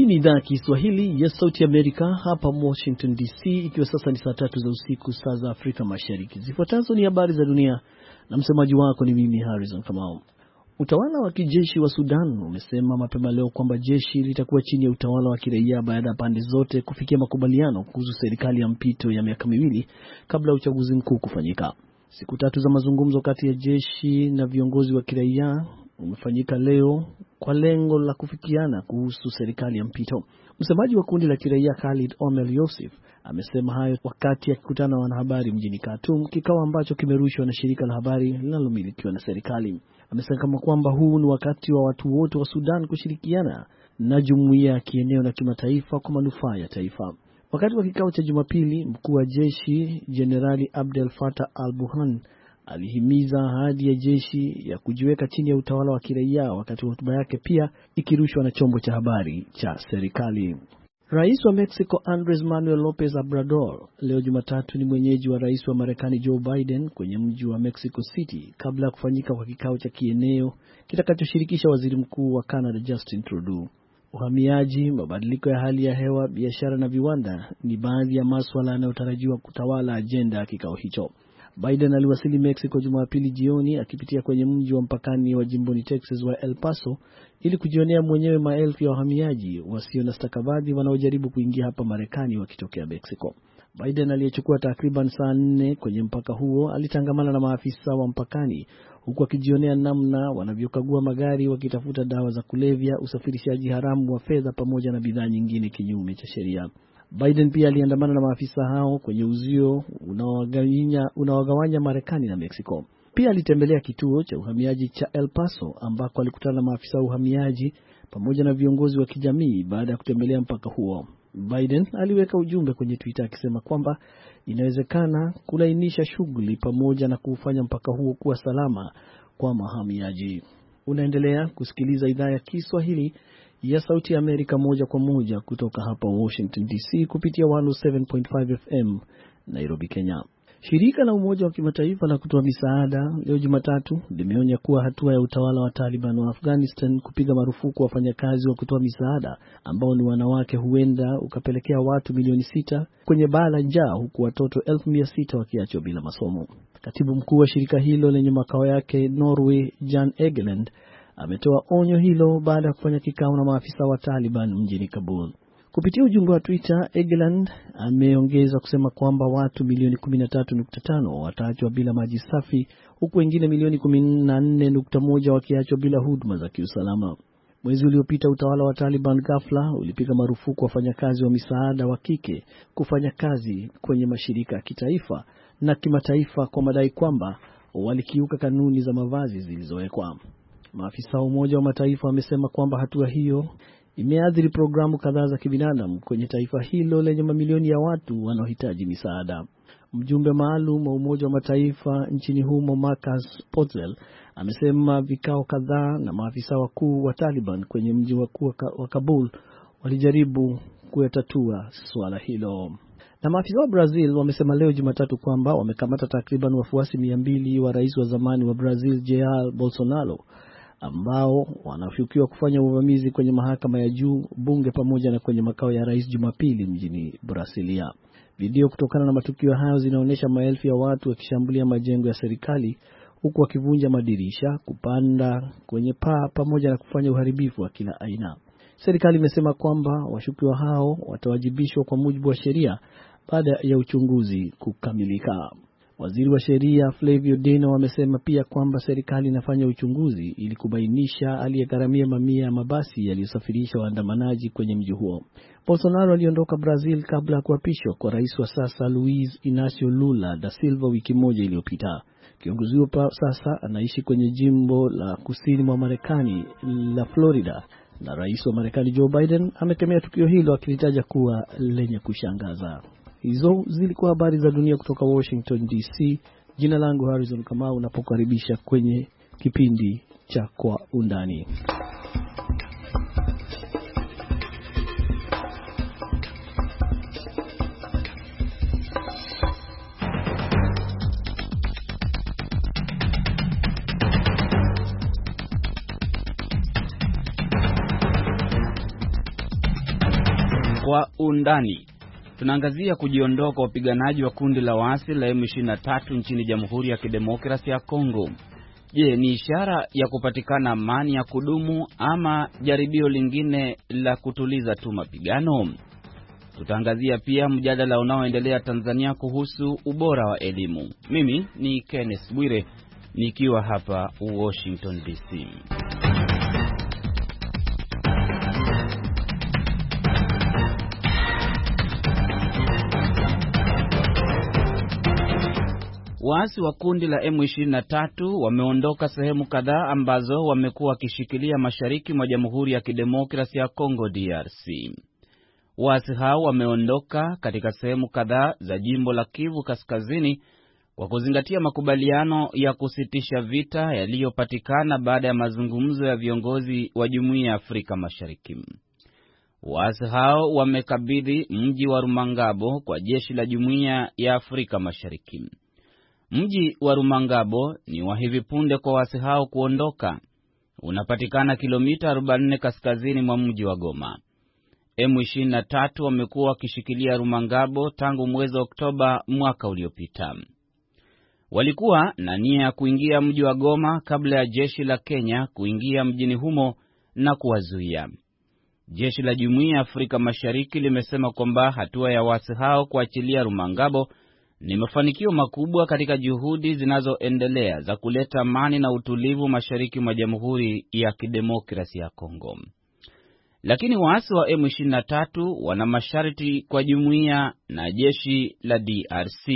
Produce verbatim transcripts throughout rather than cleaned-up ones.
Hii ni idhaa ya Kiswahili ya Sauti Amerika hapa Washington D C, ikiwa sasa ni saa tatu za usiku saa za Afrika Mashariki. Zifuatazo ni habari za dunia na msemaji wako ni mimi Harrison Kamau. Utawala wa kijeshi wa Sudan umesema mapema leo kwamba jeshi litakuwa chini ya utawala wa kiraia baada ya pande zote kufikia makubaliano kuhusu serikali ya mpito ya miaka miwili kabla uchaguzi mkuu kufanyika. Siku tatu za mazungumzo kati ya jeshi na viongozi wa kiraia umefanyika leo kwa lengo la kufikiana kuhusu serikali ya mpito. Msemaji wa kundi la kiraia Khalid Omar Yosef amesema hayo wakati akikutana na wanahabari mjini Khartoum, kikao ambacho kimerushwa na shirika la habari linalomilikiwa na serikali. Amesema kama kwamba huu ni wakati wa watu wote wa Sudan kushirikiana na jumuiya ya kieneo na kimataifa kwa manufaa ya taifa. Wakati wa kikao cha Jumapili, mkuu wa jeshi Jenerali Abdel Fattah al-Burhan alihimiza ahadi ya jeshi ya kujiweka chini ya utawala wa kiraia, wakati hotuba yake pia ikirushwa na chombo cha habari cha serikali. Rais wa Mexico Andres Manuel Lopez Obrador leo Jumatatu ni mwenyeji wa rais wa Marekani Joe Biden kwenye mji wa Mexico City kabla ya kufanyika kwa kikao cha kieneo kitakachoshirikisha waziri mkuu wa Canada Justin Trudeau. Uhamiaji, mabadiliko ya hali ya hewa, biashara na viwanda ni baadhi ya masuala yanayotarajiwa kutawala ajenda ya kikao hicho. Biden aliwasili Mexico Jumapili jioni akipitia kwenye mji wa mpakani wa jimboni Texas wa El Paso ili kujionea mwenyewe maelfu ya wahamiaji wasio na stakabadhi wanaojaribu kuingia hapa Marekani wakitokea Mexico. Biden aliyechukua takriban saa nne kwenye mpaka huo alitangamana na maafisa wa mpakani huku akijionea namna wanavyokagua magari wakitafuta dawa za kulevya, usafirishaji haramu wa fedha pamoja na bidhaa nyingine kinyume cha sheria. Biden pia aliandamana na maafisa hao kwenye uzio unaowagawanya unaowagawanya Marekani na Mexico. Pia alitembelea kituo cha uhamiaji cha El Paso ambako alikutana na maafisa wa uhamiaji pamoja na viongozi wa kijamii baada ya kutembelea mpaka huo. Biden aliweka ujumbe kwenye Twitter akisema kwamba inawezekana kulainisha shughuli pamoja na kufanya mpaka huo kuwa salama kwa wahamiaji. Unaendelea kusikiliza idhaa ya Kiswahili ya Sauti ya Amerika moja kwa moja kutoka hapa Washington D C kupitia one oh seven point five F M Nairobi, Kenya. Shirika la Umoja wa Kimataifa la kutoa misaada leo Jumatatu limeonya kuwa hatua ya utawala wa Taliban wa Afghanistan kupiga marufuku wafanyakazi wa kutoa misaada ambao ni wanawake huenda ukapelekea watu milioni sita kwenye baa la njaa, huku watoto elfu mia sita wakiachwa bila masomo. Katibu mkuu wa shirika hilo lenye makao yake Norway, Jan Egeland, ametoa onyo hilo baada ya kufanya kikao na maafisa wa Taliban mjini Kabul. Kupitia ujumbe wa Twitter, Egeland ameongeza kusema kwamba watu milioni kumi na tatu nukta tano wataachwa bila maji safi, huku wengine milioni kumi na nne nukta moja wakiachwa bila huduma za kiusalama. Mwezi uliopita utawala wa Taliban ghafla ulipiga marufuku wafanyakazi wa misaada wa kike kufanya kazi kwenye mashirika ya kitaifa na kimataifa kwa madai kwamba walikiuka kanuni za mavazi zilizowekwa. Maafisa wa Umoja wa Mataifa wamesema kwamba hatua hiyo imeathiri programu kadhaa za kibinadamu kwenye taifa hilo lenye mamilioni ya watu wanaohitaji misaada. Mjumbe maalum wa Umoja wa Mataifa nchini humo Marcus Potzel amesema vikao kadhaa na maafisa wakuu wa Taliban kwenye mji wa Kabul walijaribu kuyatatua swala hilo. Na maafisa wa Brazil wamesema leo Jumatatu kwamba wamekamata takriban wafuasi mia mbili wa rais wa zamani wa Brazil Jair Bolsonaro ambao wanashukiwa kufanya uvamizi kwenye mahakama ya juu, bunge pamoja na kwenye makao ya rais Jumapili mjini Brasilia. Video kutokana na matukio hayo zinaonyesha maelfu ya watu wakishambulia majengo ya serikali huku wakivunja madirisha, kupanda kwenye paa pamoja na kufanya uharibifu wa kila aina. Serikali imesema kwamba washukiwa hao watawajibishwa kwa mujibu wa sheria baada ya uchunguzi kukamilika. Waziri wa sheria Flavio Dino amesema pia kwamba serikali inafanya uchunguzi ili kubainisha aliyegharamia mamia ya mabasi yaliyosafirisha waandamanaji kwenye mji huo. Bolsonaro aliondoka Brazil kabla ya kuapishwa kwa rais wa sasa Luiz Inacio Lula da Silva wiki moja iliyopita. Kiongozi huyo sasa anaishi kwenye jimbo la kusini mwa Marekani la Florida, na rais wa Marekani Joe Biden amekemea tukio hilo akilitaja kuwa lenye kushangaza. Hizo zilikuwa habari za dunia kutoka Washington D C. Jina langu Harrison Kamau, napokaribisha kwenye kipindi cha Kwa Undani. Kwa undani tunaangazia kujiondoa wapiganaji wa kundi la waasi la M ishirini na tatu nchini Jamhuri ya Kidemokrasia ya Kongo. Je, ni ishara ya kupatikana amani ya kudumu ama jaribio lingine la kutuliza tu mapigano? Tutaangazia pia mjadala unaoendelea Tanzania kuhusu ubora wa elimu. Mimi ni Kenneth Bwire nikiwa hapa Washington D C. Waasi wa kundi la M ishirini na tatu wameondoka sehemu kadhaa ambazo wamekuwa wakishikilia mashariki mwa Jamhuri ya Kidemokrasia ya Kongo D R C. Waasi hao wameondoka katika sehemu kadhaa za jimbo la Kivu Kaskazini kwa kuzingatia makubaliano ya kusitisha vita yaliyopatikana baada ya mazungumzo ya viongozi wa Jumuiya ya Afrika Mashariki. Waasi hao wamekabidhi mji wa Rumangabo kwa jeshi la Jumuiya ya Afrika Mashariki. Mji wa Rumangabo ni wa hivi punde kwa waasi hao kuondoka. Unapatikana kilomita arobaini na nne kaskazini mwa mji wa Goma. M ishirini na tatu wamekuwa wakishikilia Rumangabo tangu mwezi Oktoba mwaka uliopita. Walikuwa na nia ya kuingia mji wa Goma kabla ya jeshi la Kenya kuingia mjini humo na kuwazuia. Jeshi la Jumuiya ya Afrika Mashariki limesema kwamba hatua ya waasi hao kuachilia Rumangabo ni mafanikio makubwa katika juhudi zinazoendelea za kuleta amani na utulivu mashariki mwa Jamhuri ya Kidemokrasia ya Kongo. Lakini waasi wa M ishirini na tatu wana masharti kwa jumuiya na jeshi la D R C.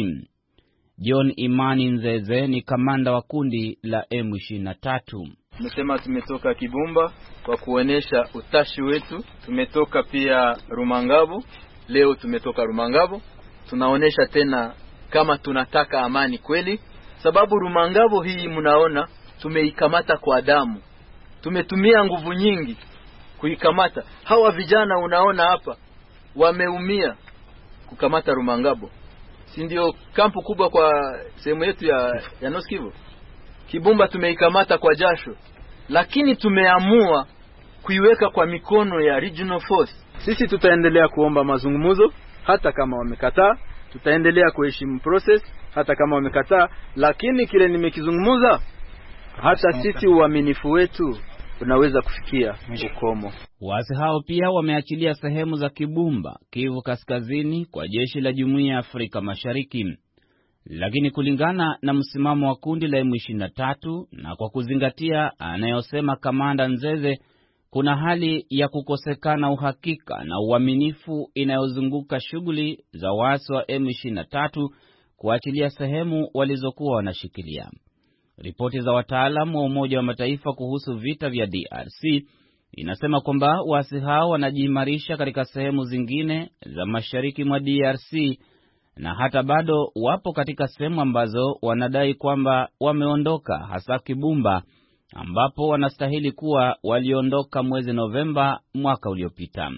John Imani Nzeze ni kamanda wa kundi la M ishirini na tatu. Tumesema tumetoka Kibumba kwa kuonesha utashi wetu. Tumetoka pia Rumangabo. Leo tumetoka Rumangabo. Tunaonesha tena kama tunataka amani kweli. Sababu Rumangabo hii mnaona tumeikamata kwa damu. Tumetumia nguvu nyingi kuikamata. Hawa vijana unaona hapa wameumia kukamata Rumangabo. Si ndio kampu kubwa kwa sehemu yetu ya, ya North Kivu? Kibumba tumeikamata kwa jasho. Lakini tumeamua kuiweka kwa mikono ya Regional Force. Sisi tutaendelea kuomba mazungumzo hata kama wamekataa. Tutaendelea kuheshimu process hata kama wamekataa. Lakini kile nimekizungumza, hata sisi uaminifu wetu unaweza kufikia ukomo. Waasi hao pia wameachilia sehemu za Kibumba, Kivu Kaskazini kwa jeshi la Jumuiya ya Afrika Mashariki. Lakini kulingana na msimamo wa kundi la M ishirini na tatu na kwa kuzingatia anayosema kamanda Nzeze, kuna hali ya kukosekana uhakika na uaminifu inayozunguka shughuli za waasi wa M ishirini na tatu kuachilia sehemu walizokuwa wanashikilia. Ripoti za wataalamu wa Umoja wa Mataifa kuhusu vita vya D R C inasema kwamba waasi hao wanajiimarisha katika sehemu zingine za mashariki mwa D R C na hata bado wapo katika sehemu ambazo wanadai kwamba wameondoka, hasa Kibumba ambapo wanastahili kuwa waliondoka mwezi Novemba mwaka uliopita.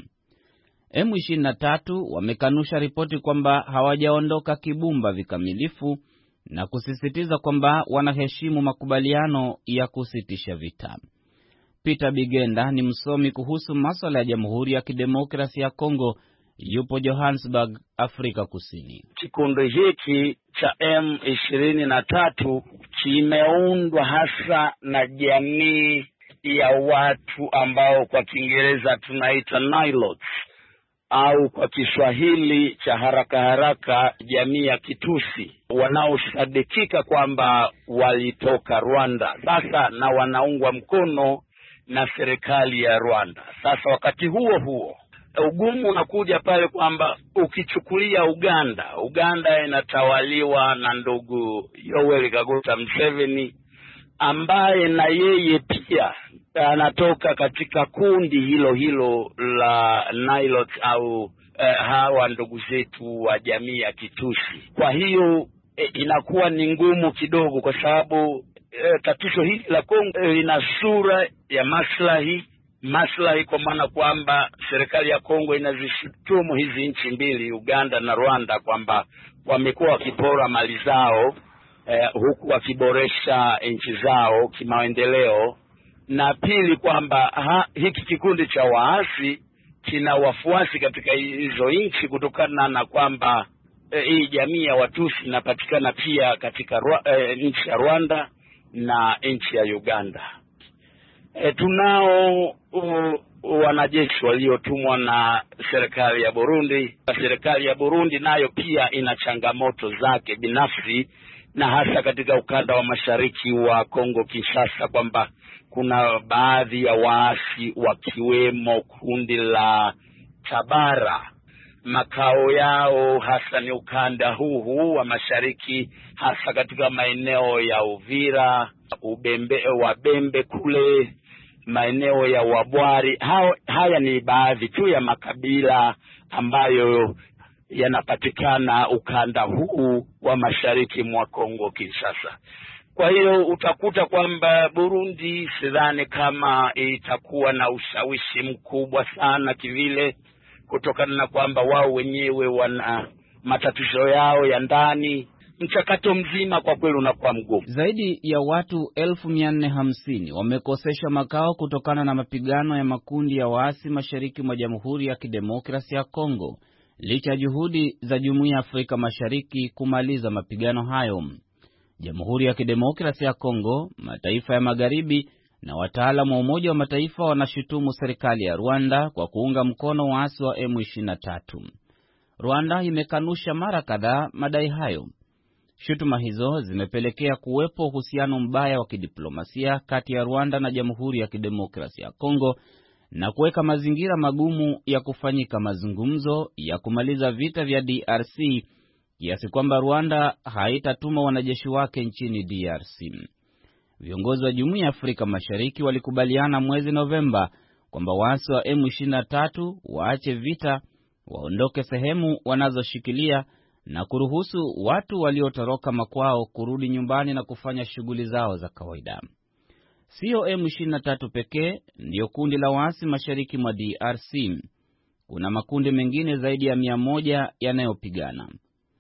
M ishirini na tatu wamekanusha ripoti kwamba hawajaondoka Kibumba vikamilifu na kusisitiza kwamba wanaheshimu makubaliano ya kusitisha vita. Peter Bigenda ni msomi kuhusu masuala ya Jamhuri ya Kidemokrasia ya Kongo, yupo Johannesburg, Afrika Kusini. Kikundi hiki cha M ishirini na tatu kimeundwa hasa na jamii ya watu ambao kwa Kiingereza tunaita Nilots, au kwa Kiswahili cha haraka haraka jamii ya Kitusi, wanaosadikika kwamba walitoka Rwanda sasa na wanaungwa mkono na serikali ya Rwanda. Sasa wakati huo huo ugumu unakuja pale kwamba ukichukulia Uganda, Uganda inatawaliwa na ndugu Yoweri Kaguta Museveni ambaye na yeye pia anatoka katika kundi hilo hilo la Nilots au eh, hawa ndugu zetu wa jamii ya Kitusi. Kwa hiyo eh, inakuwa ni ngumu kidogo kwa sababu eh, tatizo hili la Kongo eh, ina sura ya maslahi maslahi kwa maana kwamba serikali ya Kongo inazishutumu hizi nchi mbili, Uganda na Rwanda, kwamba wamekuwa wakipora mali zao eh, huku wakiboresha nchi zao kimaendeleo. Na pili kwamba hiki kikundi cha waasi kina wafuasi katika hizo nchi kutokana na kwamba e, hii jamii ya Watusi inapatikana pia katika e, nchi ya Rwanda na nchi ya Uganda. E, tunao uh, wanajeshi waliotumwa na serikali ya Burundi. Serikali ya Burundi nayo pia ina changamoto zake binafsi, na hasa katika ukanda wa mashariki wa Kongo Kinshasa, kwamba kuna baadhi ya waasi wakiwemo kundi la Tabara, makao yao hasa ni ukanda huu huu wa mashariki, hasa katika maeneo ya Uvira, Ubembe, Wabembe kule, maeneo ya Wabwari. Hao, haya ni baadhi tu ya makabila ambayo yanapatikana ukanda huu wa mashariki mwa Kongo Kinshasa. Kwa hiyo utakuta kwamba Burundi sidhani kama itakuwa na ushawishi mkubwa sana kivile, kutokana na kwamba wao wenyewe wana matatizo yao ya ndani. Mchakato mzima kwa kweli unakuwa mgumu. Zaidi ya watu elfu mia nne hamsini wamekosesha makao kutokana na mapigano ya makundi ya waasi mashariki mwa Jamhuri ya Kidemokrasia ya Kongo, licha juhudi za Jumuiya ya Afrika Mashariki kumaliza mapigano hayo. Jamhuri ya Kidemokrasia ya Kongo, mataifa ya magharibi na wataalamu wa Umoja wa Mataifa wanashutumu serikali ya Rwanda kwa kuunga mkono waasi wa M ishirini na tatu. Rwanda imekanusha mara kadhaa madai hayo. Shutuma hizo zimepelekea kuwepo uhusiano mbaya wa kidiplomasia kati ya Rwanda na Jamhuri ya Kidemokrasia ya Kongo na kuweka mazingira magumu ya kufanyika mazungumzo ya kumaliza vita vya D R C, kiasi kwamba Rwanda haitatuma wanajeshi wake nchini D R C. Viongozi wa Jumuiya ya Afrika Mashariki walikubaliana mwezi Novemba kwamba waasi wa M ishirini na tatu waache vita, waondoke sehemu wanazoshikilia na kuruhusu watu waliotoroka makwao kurudi nyumbani na kufanya shughuli zao za kawaida. Sio M ishirini na tatu pekee ndiyo kundi la waasi mashariki mwa D R C. Kuna makundi mengine zaidi ya mia moja yanayopigana.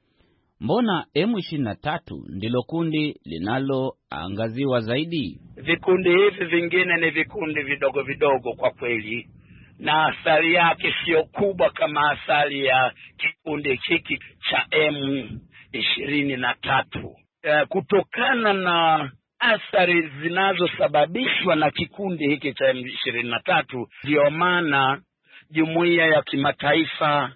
Mbona M ishirini na tatu ndilo kundi linaloangaziwa zaidi? Vikundi hivi vingine ni vikundi vidogo vidogo kwa kweli, na athari yake sio kubwa kama athari ya kikundi hiki cha M ishirini na tatu. E, kutokana na athari zinazosababishwa na kikundi hiki cha M ishirini na tatu, ndio maana jumuiya ya kimataifa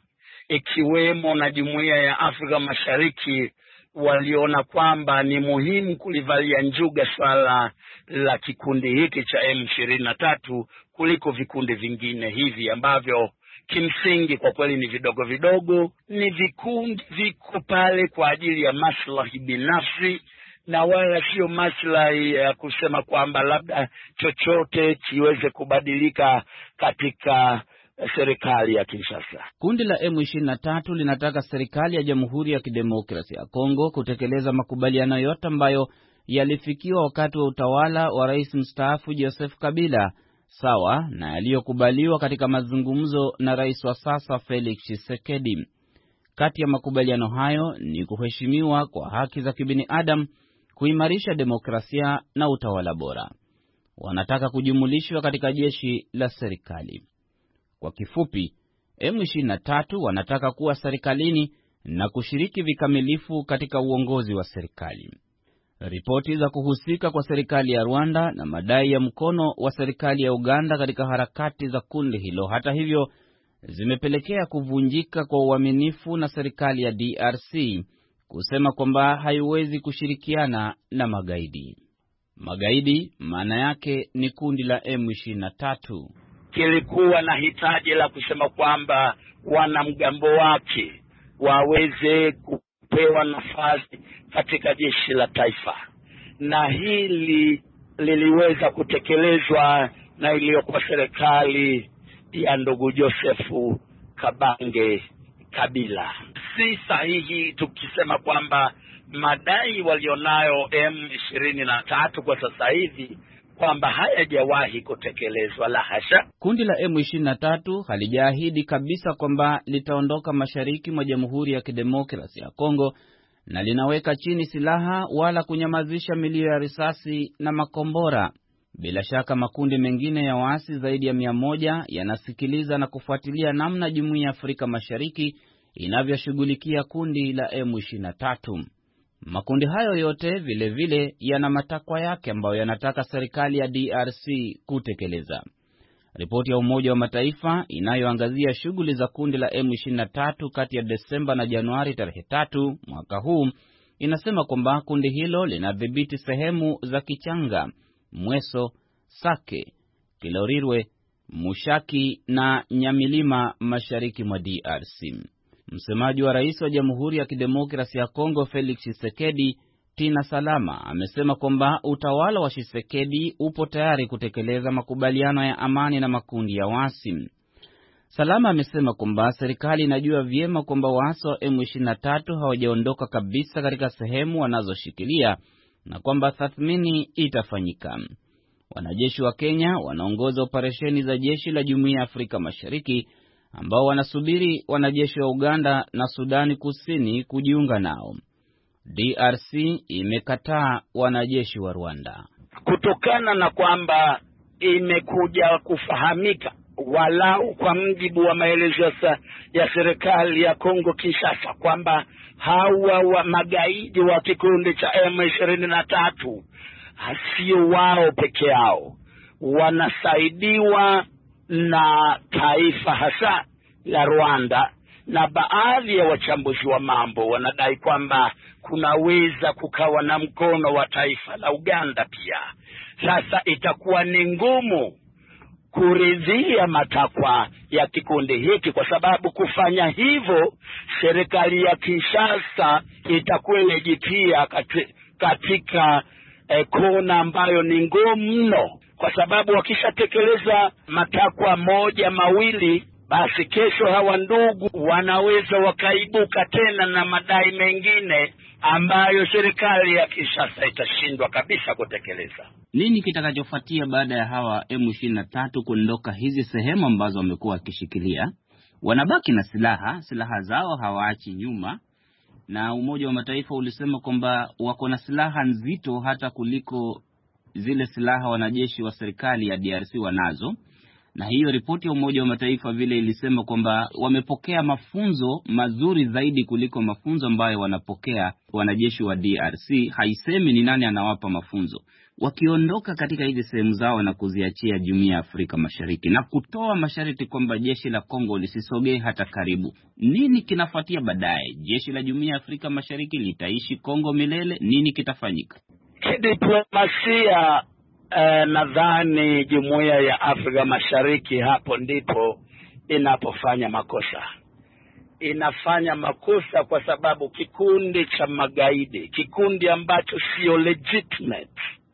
ikiwemo na jumuiya ya Afrika Mashariki waliona kwamba ni muhimu kulivalia njuga swala la kikundi hiki cha M ishirini na tatu kuliko vikundi vingine hivi ambavyo kimsingi kwa kweli ni vidogo vidogo. Ni vikundi viko pale kwa ajili ya maslahi binafsi na wala sio maslahi ya kusema kwamba labda chochote kiweze kubadilika katika serikali ya Kinshasa. Kundi la M ishirini na tatu linataka serikali ya Jamhuri ya Kidemokrasia ya Kongo kutekeleza makubaliano yote ambayo yalifikiwa wakati wa utawala wa Rais mstaafu Joseph Kabila, sawa na yaliyokubaliwa katika mazungumzo na rais wa sasa Felix Tshisekedi. Kati ya makubaliano hayo ni kuheshimiwa kwa haki za kibinadamu, kuimarisha demokrasia na utawala bora. Wanataka kujumulishwa katika jeshi la serikali. Kwa kifupi, M ishirini na tatu wanataka kuwa serikalini na kushiriki vikamilifu katika uongozi wa serikali. Ripoti za kuhusika kwa serikali ya Rwanda na madai ya mkono wa serikali ya Uganda katika harakati za kundi hilo, hata hivyo, zimepelekea kuvunjika kwa uaminifu na serikali ya D R C kusema kwamba haiwezi kushirikiana na magaidi. Magaidi maana yake ni kundi la M ishirini na tatu. Kilikuwa na hitaji la kusema kwamba wanamgambo wake waweze kupewa nafasi katika jeshi la taifa, na hili liliweza kutekelezwa na iliyokuwa serikali ya ndugu Josefu Kabange Kabila. Si sahihi tukisema kwamba madai walionayo M ishirini na tatu kwa sasa hivi kwamba hayajawahi kutekelezwa, la hasha. Kundi la M ishirini na tatu halijaahidi kabisa kwamba litaondoka mashariki mwa Jamhuri ya Kidemokrasia ya Kongo na linaweka chini silaha wala kunyamazisha milio ya risasi na makombora. Bila shaka makundi mengine ya waasi zaidi ya mia moja yanasikiliza na kufuatilia namna Jumuiya ya Afrika Mashariki inavyoshughulikia kundi la M ishirini na tatu. Makundi hayo yote vile vile yana matakwa yake ambayo yanataka serikali ya D R C kutekeleza. Ripoti ya Umoja wa Mataifa inayoangazia shughuli za kundi la M ishirini na tatu kati ya Desemba na Januari tarehe tatu mwaka huu inasema kwamba kundi hilo linadhibiti sehemu za Kichanga, Mweso, Sake, Kilorirwe, Mushaki na Nyamilima mashariki mwa D R C. Msemaji wa Rais wa Jamhuri ya Kidemokrasia ya Kongo Felix Tshisekedi, Tina Salama, amesema kwamba utawala wa Tshisekedi upo tayari kutekeleza makubaliano ya amani na makundi ya waasi. Salama amesema kwamba serikali inajua vyema kwamba waasi wa M ishirini na tatu hawajaondoka kabisa katika sehemu wanazoshikilia na kwamba tathmini itafanyika. Wanajeshi wa Kenya wanaongoza operesheni za jeshi la Jumuiya ya Afrika Mashariki ambao wanasubiri wanajeshi wa Uganda na Sudani Kusini kujiunga nao. D R C imekataa wanajeshi wa Rwanda kutokana na kwamba imekuja kufahamika walau kwa mjibu wa maelezo ya serikali ya Kongo Kinshasa kwamba hawa wa magaidi wa kikundi cha M ishirini na tatu sio wao peke yao, wanasaidiwa na taifa hasa la Rwanda, na baadhi ya wachambuzi wa mambo wanadai kwamba kunaweza kukawa na mkono wa taifa la Uganda pia. Sasa itakuwa ni ngumu kuridhia matakwa ya kikundi hiki, kwa sababu kufanya hivyo serikali ya Kinshasa itakuwa imejitia katika eh, kona ambayo ni ngumu mno, kwa sababu wakishatekeleza matakwa moja mawili, basi kesho hawa ndugu wanaweza wakaibuka tena na madai mengine ambayo serikali ya Kinshasa itashindwa kabisa kutekeleza. Nini kitakachofuatia baada ya hawa M ishirini na tatu kuondoka hizi sehemu ambazo wamekuwa wakishikilia? Wanabaki na silaha, silaha zao hawaachi nyuma, na Umoja wa Mataifa ulisema kwamba wako na silaha nzito hata kuliko zile silaha wanajeshi wa serikali ya D R C wanazo. Na hiyo ripoti ya Umoja wa Mataifa vile ilisema kwamba wamepokea mafunzo mazuri zaidi kuliko mafunzo ambayo wanapokea wanajeshi wa D R C. Haisemi ni nani anawapa mafunzo. Wakiondoka katika hizi sehemu zao na kuziachia Jumuiya ya Afrika Mashariki na kutoa masharti kwamba jeshi la Kongo lisisogee hata karibu, nini kinafuatia baadaye? Jeshi la Jumuiya ya Afrika Mashariki litaishi Kongo milele? Nini kitafanyika? Kidiplomasia Uh, nadhani Jumuiya ya Afrika Mashariki hapo ndipo inapofanya makosa. Inafanya makosa kwa sababu kikundi cha magaidi, kikundi ambacho sio legitimate,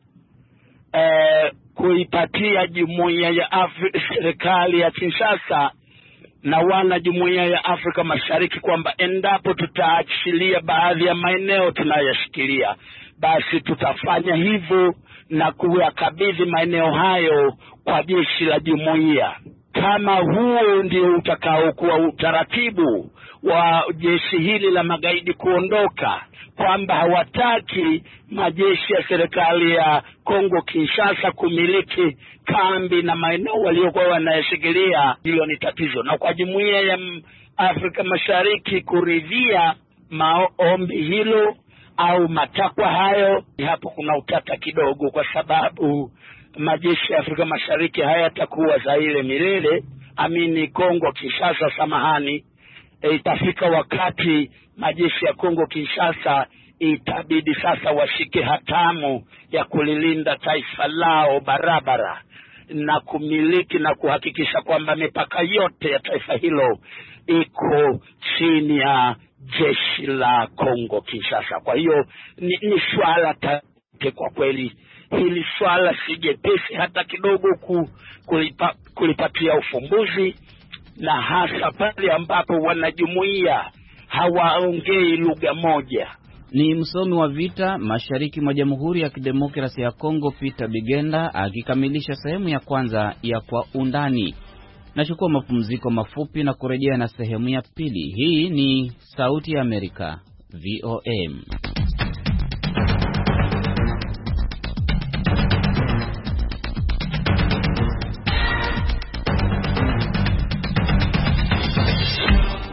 uh, kuipatia Jumuiya ya Afrika, serikali ya Kinshasa na wana Jumuiya ya Afrika Mashariki kwamba endapo tutaachilia baadhi ya maeneo tunayoshikilia, basi tutafanya hivyo na kuyakabidhi maeneo hayo kwa jeshi la jumuiya. Kama huo ndio utakaokuwa utaratibu wa jeshi hili la magaidi kuondoka, kwamba hawataki majeshi ya serikali ya Kongo Kinshasa kumiliki kambi na maeneo waliokuwa wanayashikilia, hilo ni tatizo. Na kwa Jumuiya ya Afrika Mashariki kuridhia maombi hilo au matakwa hayo, hapo kuna utata kidogo, kwa sababu majeshi ya Afrika Mashariki hayatakuwa Zaire milele, amini Kongo Kinshasa samahani. E, itafika wakati majeshi ya Kongo Kinshasa itabidi sasa washike hatamu ya kulilinda taifa lao barabara na kumiliki na kuhakikisha kwamba mipaka yote ya taifa hilo iko chini ya jeshi la Kongo Kinshasa. Kwa hiyo ni, ni swala tate kwa kweli. Hili swala si jepesi hata kidogo ku, kulipa, kulipatia ufumbuzi, na hasa pale ambapo wanajumuiya hawaongei lugha moja. Ni msomi wa vita mashariki mwa Jamhuri ya Kidemokrasia ya Kongo Peter Bigenda akikamilisha sehemu ya kwanza ya Kwa Undani. Nachukua mapumziko mafupi na kurejea na sehemu ya pili. Hii ni Sauti ya Amerika, V O M.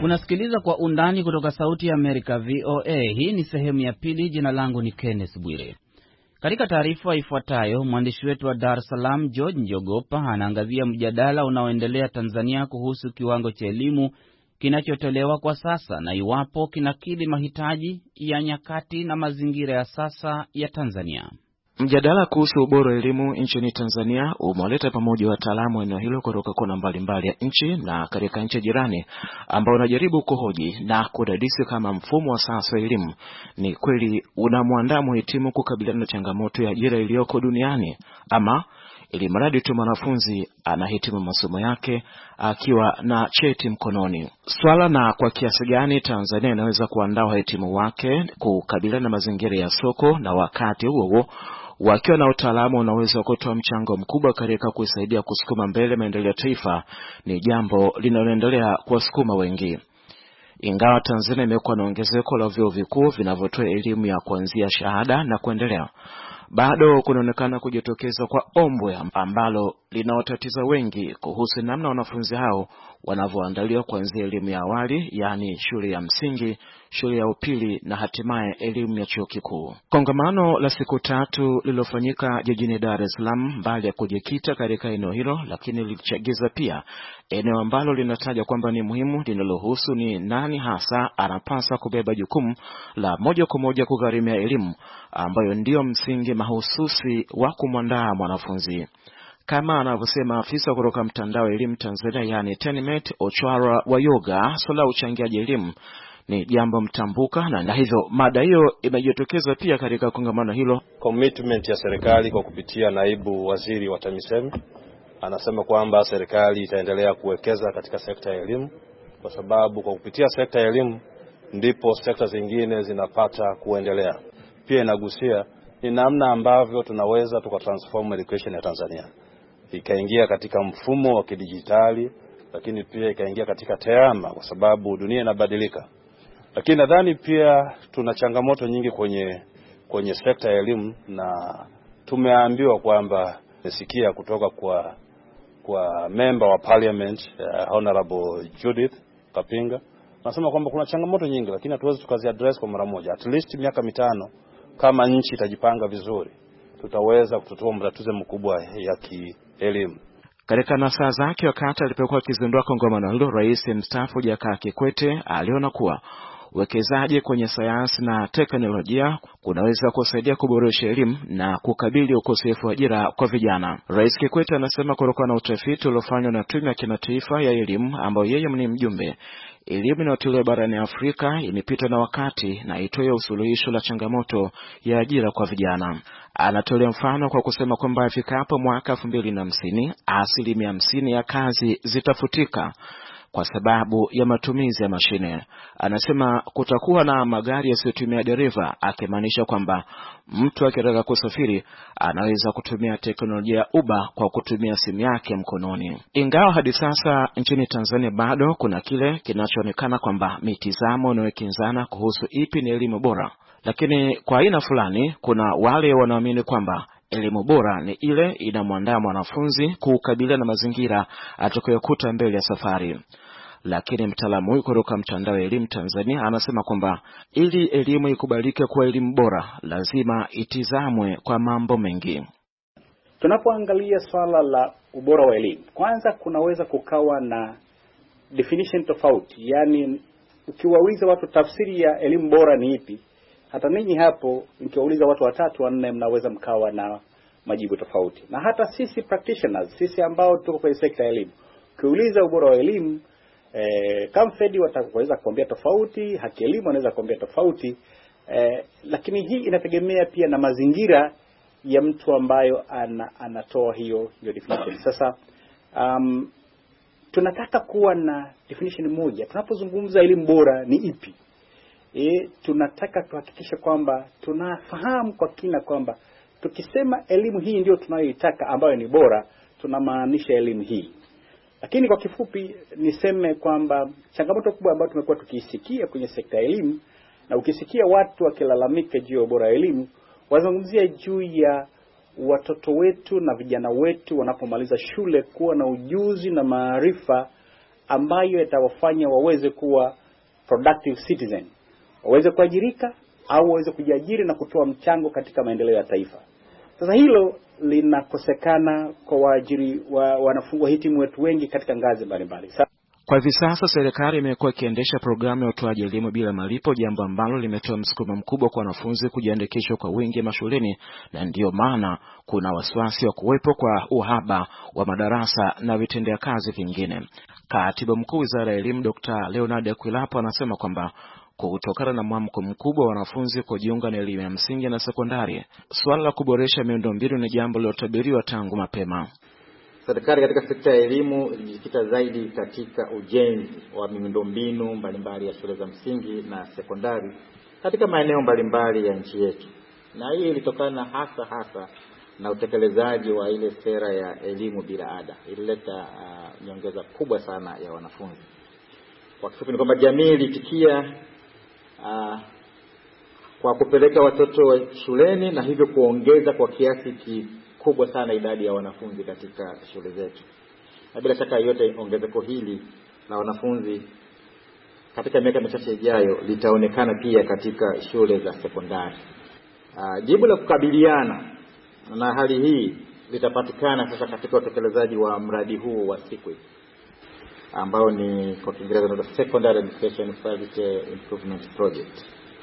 Unasikiliza Kwa Undani kutoka Sauti ya Amerika V O A. Hii ni sehemu ya pili. Jina langu ni Kenneth Bwire. Katika taarifa ifuatayo, mwandishi wetu wa Dar es Salaam George Njogopa anaangazia mjadala unaoendelea Tanzania kuhusu kiwango cha elimu kinachotolewa kwa sasa na iwapo kinakidhi mahitaji ya nyakati na mazingira ya sasa ya Tanzania. Mjadala kuhusu ubora wa elimu nchini Tanzania umeleta pamoja wataalamu eneo hilo kutoka kona mbalimbali ya nchi na katika nchi jirani, ambao unajaribu kuhoji na kudadisi kama mfumo wa sasa wa elimu ni kweli unamwandaa mhitimu kukabiliana na changamoto ya ajira iliyoko duniani, ama ili mradi tu mwanafunzi anahitimu masomo yake akiwa na cheti mkononi. Swala na kwa kiasi gani Tanzania inaweza kuandaa wahitimu wake kukabiliana na mazingira ya soko, na wakati huo huo wakiwa na utaalamu unaweza kutoa mchango mkubwa katika kusaidia kusukuma mbele maendeleo ya taifa, ni jambo linaloendelea kuwasukuma wengi. Ingawa Tanzania imekuwa na ongezeko la vyuo vikuu vinavyotoa elimu ya kuanzia shahada na kuendelea, bado kunaonekana kujitokeza kwa ombwe ambalo linawatatiza wengi kuhusu namna wanafunzi hao wanavyoandaliwa kuanzia elimu ya awali, yani shule ya msingi, shule ya upili na hatimaye elimu ya chuo kikuu. Kongamano la siku tatu lililofanyika jijini Dar es Salaam, mbali ya kujikita katika eneo hilo, lakini lilichagiza pia eneo ambalo linataja kwamba ni muhimu, linalohusu ni nani hasa anapaswa kubeba jukumu la moja kwa moja kugharimia elimu ambayo ndio msingi mahususi wa kumwandaa mwanafunzi. Kama anavyosema afisa kutoka mtandao wa elimu Tanzania, yani Tenmet, Ochwara wa Yoga, swala uchangiaji elimu ni jambo mtambuka, na hivyo mada hiyo imejitokeza pia katika kongamano hilo. Commitment ya serikali kwa kupitia naibu waziri wa TAMISEMI anasema kwamba serikali itaendelea kuwekeza katika sekta ya elimu, kwa sababu kwa kupitia sekta ya elimu ndipo sekta zingine zinapata kuendelea. Pia inagusia ni namna ambavyo tunaweza tukatransform education ya Tanzania, ikaingia katika mfumo wa kidijitali, lakini pia ikaingia katika tehama, kwa sababu dunia inabadilika. Lakini nadhani pia tuna changamoto nyingi kwenye kwenye sekta ya elimu, na tumeambiwa kwamba nisikia kutoka kwa kwa member wa parliament uh, Honorable Judith Kapinga nasema kwamba kuna changamoto nyingi, lakini hatuwezi tukazi address kwa mara moja. At least miaka mitano kama nchi itajipanga vizuri, tutaweza kutotoa matatizo makubwa ya kielimu. Katika nasaha zake wakati alipokuwa akizindua kongamano hilo, Rais mstaafu Jakaya Kikwete aliona kuwa uwekezaji kwenye sayansi na teknolojia kunaweza kusaidia kuboresha elimu na kukabili ukosefu wa ajira kwa vijana. Rais Kikwete anasema kutokana na utafiti uliofanywa na Tume ya Kimataifa ya Elimu, ambayo yeye ni mjumbe, elimu inayotolewa barani Afrika imepita na wakati na itoe usuluhisho la changamoto ya ajira kwa vijana. Anatolea mfano kwa kusema kwamba ifikapo mwaka elfu mbili na hamsini asilimia hamsini ya kazi zitafutika kwa sababu ya matumizi ya mashine. Anasema kutakuwa na magari yasiyotumia dereva, akimaanisha kwamba mtu akitaka kusafiri anaweza kutumia teknolojia Uber kwa kutumia simu yake mkononi. Ingawa hadi sasa nchini Tanzania bado kuna kile kinachoonekana kwamba mitizamo inayokinzana kuhusu ipi ni elimu bora, lakini kwa aina fulani kuna wale wanaamini kwamba elimu bora ni ile inamwandaa mwanafunzi kukabiliana na mazingira atakayokuta mbele ya safari. Lakini mtaalamu huyu kutoka mtandao wa elimu Tanzania anasema kwamba ili elimu ikubalike kuwa elimu bora, lazima itizamwe kwa mambo mengi. Tunapoangalia swala la ubora wa elimu, kwanza kunaweza kukawa na definition tofauti. Yani ukiwauliza watu tafsiri ya elimu bora ni ipi, hata ninyi hapo nikiwauliza watu watatu wanne mnaweza mkawa na majibu tofauti. Na hata sisi practitioners, sisi ambao tuko kwenye sekta ya elimu, ukiuliza ubora wa elimu, eh Kamfedi wataweza kuambia tofauti, haki elimu wanaweza kuambia tofauti, eh, lakini hii inategemea pia na mazingira ya mtu ambayo ana, anatoa hiyo hiyo definition. Sasa um, tunataka kuwa na definition moja. Tunapozungumza elimu bora ni ipi? E, tunataka tuhakikishe kwamba tunafahamu kwa kina kwamba tukisema elimu hii ndio tunayoitaka ambayo ni bora, tunamaanisha elimu hii. Lakini kwa kifupi niseme kwamba changamoto kubwa ambayo tumekuwa tukisikia kwenye sekta ya elimu, na ukisikia watu wakilalamika juu ya ubora wa elimu, wazungumzia juu ya watoto wetu na vijana wetu wanapomaliza shule kuwa na ujuzi na maarifa ambayo itawafanya waweze kuwa productive citizen, waweze kuajirika au waweze kujiajiri na kutoa mchango katika maendeleo ya taifa. Sasa hilo linakosekana kwa waajiri wa wanafunzi wahitimu wetu wengi katika ngazi mbalimbali. Kwa hivi sasa serikali imekuwa ikiendesha programu ya utoaji elimu bila malipo, jambo ambalo limetoa msukumo mkubwa kwa wanafunzi kujiandikisha kwa wingi mashuleni, na ndiyo maana kuna wasiwasi wa kuwepo kwa uhaba wa madarasa na vitendea kazi vingine. Katibu Mkuu Wizara ya Elimu Daktari Leonard Akwilapo anasema kwamba kutokana na mwamko mkubwa wa wanafunzi kujiunga na elimu ya msingi na sekondari, swala la kuboresha miundombinu ni jambo lilotabiriwa tangu mapema. Serikali katika sekta ya elimu ilijikita zaidi katika ujenzi wa miundombinu mbalimbali ya shule za msingi na sekondari katika maeneo mbalimbali ya nchi yetu. Na hii ilitokana hasa hasa na utekelezaji wa ile sera ya elimu bila ada. Ilileta uh, nyongeza kubwa sana ya wanafunzi. Kwa kifupi ni kwamba jamii ilitikia uh, kwa kupeleka watoto shuleni na hivyo kuongeza kwa kiasi kikubwa sana idadi ya wanafunzi katika shule zetu. Na bila shaka yote ongezeko hili la wanafunzi katika miaka michache ijayo litaonekana pia katika shule za sekondari. Uh, jibu la kukabiliana na hali hii litapatikana sasa katika utekelezaji wa mradi huu wa S E Q U I P, ambao ni kwa Kiingereza ni Secondary Education Quality Improvement Project.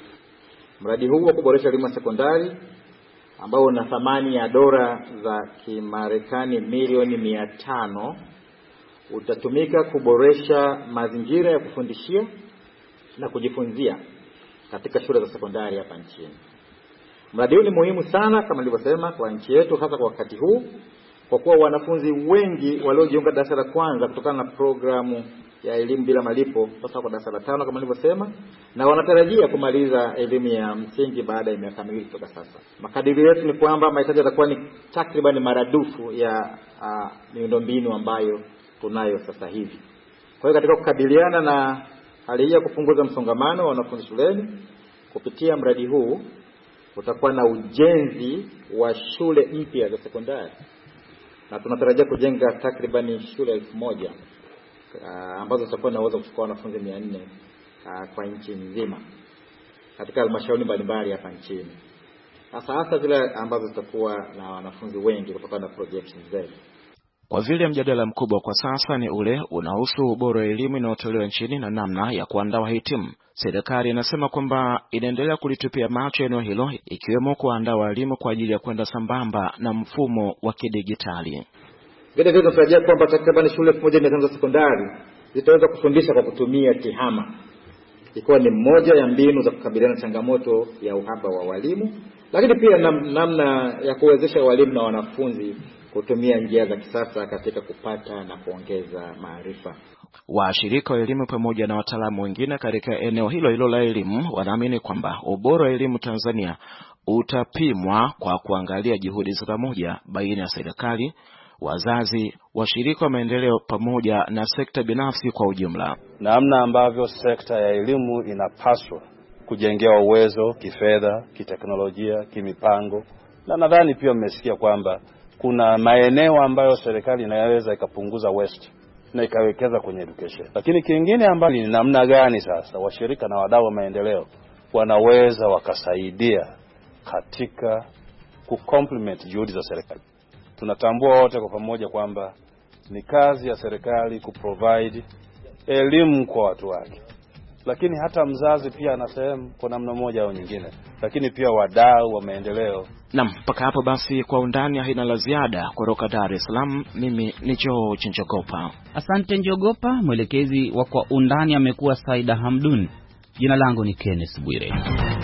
Mradi huu wa kuboresha elimu ya sekondari ambao una thamani ya dola za Kimarekani milioni mia tano utatumika kuboresha mazingira ya kufundishia na kujifunzia katika shule za sekondari hapa nchini. Mradi huu ni muhimu sana kama nilivyosema kwa nchi yetu, hasa kwa wakati huu, kwa kuwa wanafunzi wengi waliojiunga darasa la kwanza kutokana na programu ya elimu bila malipo sasa kwa darasa la tano kama nilivyosema, na wanatarajia kumaliza elimu ya msingi baada ya miaka miwili kutoka sasa. Makadirio yetu ni kwamba mahitaji yatakuwa ni takriban maradufu ya uh, miundombinu ambayo tunayo sasa hivi. Kwa hiyo katika kukabiliana na hali hii ya kupunguza msongamano wa wanafunzi shuleni, kupitia mradi huu utakuwa na ujenzi wa shule mpya za sekondari, na tunatarajia kujenga takriban shule elfu moja uh, ambazo zitakuwa na uwezo kuchukua wanafunzi mia nne uh, kwa nchi nzima katika halmashauri mbalimbali hapa nchini, hasa hasa zile ambazo zitakuwa na wanafunzi wengi kutokana na projections zetu. Kwa vile mjadala mkubwa kwa sasa ni ule unahusu ubora wa elimu inayotolewa nchini na namna ya kuandaa wahitimu, serikali inasema kwamba inaendelea kulitupia macho eneo hilo, ikiwemo kuandaa walimu kwa ajili ya kwenda sambamba na mfumo wa kidijitali. Vile vile tunatarajia kwamba takriban shule elfu moja mia tano za sekondari zitaweza kufundisha kwa kutumia TEHAMA, ikiwa ni moja ya mbinu za kukabiliana na changamoto ya uhaba wa walimu, lakini pia nam, namna ya kuwezesha walimu na wanafunzi kutumia njia za kisasa katika kupata na kuongeza maarifa. Washirika wa elimu pamoja na wataalamu wengine katika eneo hilo hilo la elimu wanaamini kwamba ubora wa elimu Tanzania utapimwa kwa kuangalia juhudi za pamoja baina ya serikali, wazazi, washirika wa maendeleo pamoja na sekta binafsi kwa ujumla. Namna ambavyo sekta ya elimu inapaswa kujengewa uwezo kifedha, kiteknolojia, kimipango, na nadhani pia mmesikia kwamba kuna maeneo ambayo serikali inaweza ikapunguza waste na ikawekeza kwenye education. Lakini kingine ambacho ni namna gani sasa washirika na wadau wa maendeleo wanaweza wakasaidia katika kucomplement juhudi za serikali. Tunatambua wote kwa pamoja kwamba ni kazi ya serikali kuprovide elimu kwa watu wake, lakini hata mzazi pia ana sehemu kwa namna moja au nyingine, lakini pia wadau wa maendeleo. Naam, mpaka hapo basi kwa undani haina la ziada. Kutoka Dar es Salaam, mimi ni George Njogopa. Asante Njogopa. Mwelekezi wa kwa undani amekuwa Saida Hamdun. Jina langu ni Kenneth Bwire.